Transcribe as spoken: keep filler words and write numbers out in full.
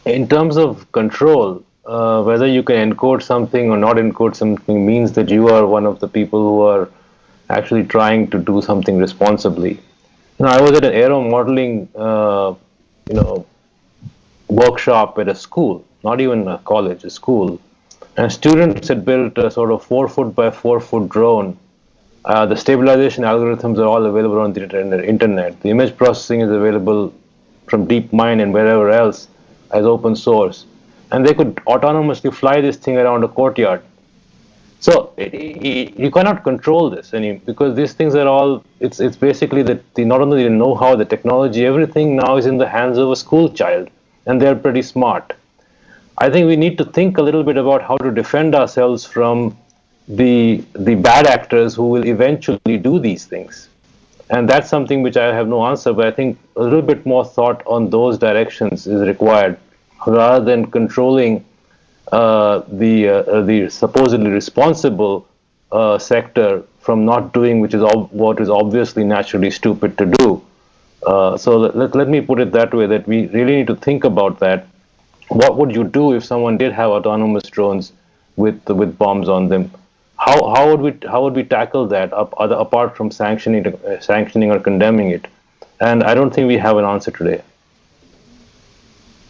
In terms of control, uh, whether you can encode something or not encode something means that you are one of the people who are actually trying to do something responsibly. You know, I was at an aero modeling, uh, you know, workshop at a school, not even a college, a school, and students had built a sort of four foot by four foot drone. Uh, the stabilization algorithms are all available on the internet. The image processing is available from DeepMind and wherever else as open source. And they could autonomously fly this thing around a courtyard. So you cannot control this any because these things are all. It's it's basically that the not only the know-how, the technology, everything now is in the hands of a school child, and they're pretty smart. I think we need to think a little bit about how to defend ourselves from the the bad actors who will eventually do these things. And that's something which I have no answer, but I think a little bit more thought on those directions is required rather than controlling uh, the uh, the supposedly responsible uh, sector from not doing which is ob- what is obviously naturally stupid to do. Uh, so let, let, let me put it that way, that we really need to think about that. What would you do if someone did have autonomous drones with with bombs on them? How how would we how would we tackle that up, other, apart from sanctioning uh, sanctioning or condemning it? And I don't think we have an answer today.